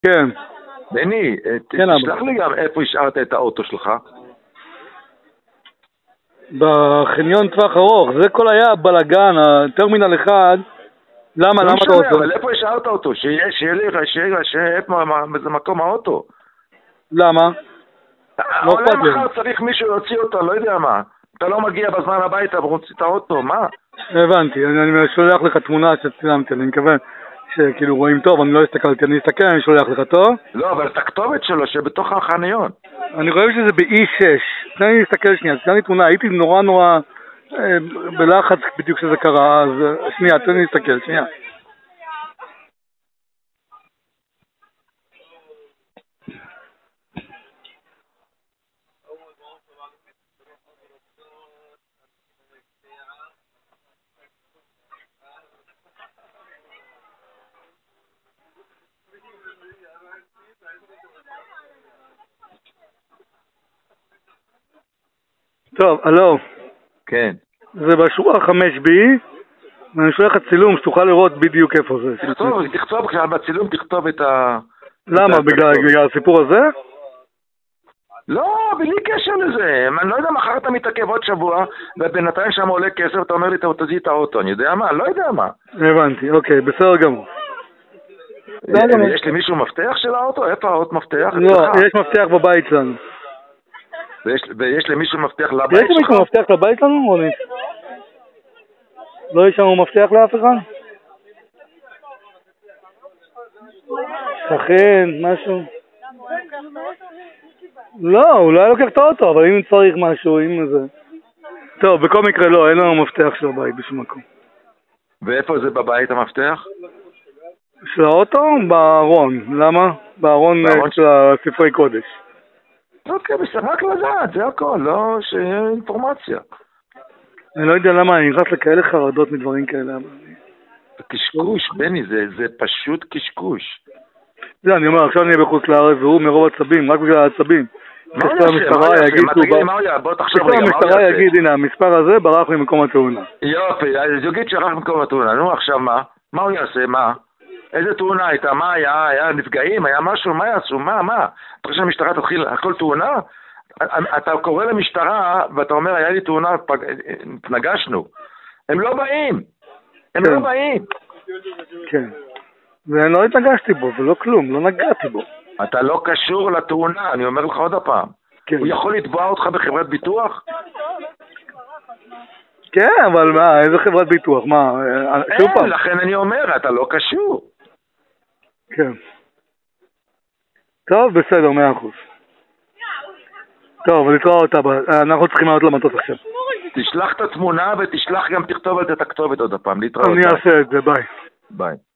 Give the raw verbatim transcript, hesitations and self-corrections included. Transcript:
כן. בני, תשלח לי גם איפה השארת את האוטו שלך. בחניון טווח ארוך, זה כל היה בלגן, הטרמינל אחד. למה, למה אתה רוצה? אבל איפה השארת אותו? שיהיה לי, שיהיה איזה מקום האוטו. למה? אולי מחר צריך מישהו להוציא אותו, לא יודע מה. אתה לא מגיע בזמן הביתה ורוציא את האוטו, מה? הבנתי, אני שולח לך תמונה שצילמתי, אני מקווה שכאילו רואים טוב, אני לא הסתכלתי, אני אסתכל, אני שולח לך טוב. לא, אבל את הכתובת שלו שבתוך החניון. אני חושב שזה ב-אי שש, תן לי להסתכל שנייה, תן לי תמונה, הייתי נורא נורא אה, בלחץ בדיוק שזה קרה, אז שנייה, תן לי להסתכל, שנייה. טוב, הלו. כן. זה בשורה חמש בי, ואני שולח לך צילום שתוכל לראות בדיוק איפה זה. תכתוב, תכתוב, בצילום תכתוב את ה... למה? בגלל הסיפור הזה? לא, בלי קשר לזה. אני לא יודע, מחר אתה מתעכב עוד שבוע, ובינתיים שם עולה כסף, אתה אומר לי, תזיז את האוטו, אני יודע מה? לא יודע מה. הבנתי, אוקיי, בסדר גמור. יש לי מישהו מפתח של האוטו? איפה האוטו מפתח? לא, יש מפתח בבית שלנו. ויש למישהו מפתח לבית שלך? יש למישהו מפתח לבית שלנו, רוני? לא יש לנו מפתח לאף אחד? שכן, משהו? לא, אולי לוקח את האוטו, אבל אם צריך משהו, אם זה... טוב, בכל מקרה לא, אין לנו מפתח של הבית בשום מקום. ואיפה זה בבית המפתח? של האוטו? בארון. למה? בארון של הספרי קודש. אוקיי, בסדר, רק לדעת, זה הכל, לא שיהיה אינפורמציה. אני לא יודע למה, אני נכנס לכאלה חרדות מדברים כאלה. קשקוש, בני, זה פשוט קשקוש. זה, אני אומר, עכשיו אני אהיה בחוץ לארץ, והוא מרוב עצבים, רק בגלל העצבים. מה הוא יעשה? מה הוא יעשה? מה תגיד לי מה הוא יעשה? בוא תחשב רגע, מה הוא יעשה? המשטרה יגיד, הנה, המספר הזה ברח ממקום התאונה. יופי, אז יגיד שרח ממקום התאונה. נו, עכשיו מה? מה הוא יעשה? מה? איזה תאונה הייתה? מה היה? היה נפגעים? היה משהו? מה יעשו? מה? מה? אתה חושב שהמשטרה תתחיל הכל תאונה? אתה קורא למשטרה ואתה אומר, היה לי תאונה, נגשנו. הם לא באים. הם לא באים. כן. ואני לא התנגשתי בו, ולא כלום, לא נגעתי בו. אתה לא קשור לתאונה, אני אומר לך עוד הפעם. כן. הוא יכול לתבוע אותך בחברת ביטוח? כן, אבל מה, איזה חברת ביטוח? מה, שוב פעם. לכן אני אומר, אתה לא קשור. כן. טוב, בסדר, מאה אחוז. טוב, להתראות, אנחנו צריכים לעלות למטוס עכשיו. תשלח את התמונה ותשלח גם, תכתוב את הכתובת עוד הפעם, להתראות. אני אעשה את זה, ביי. ביי.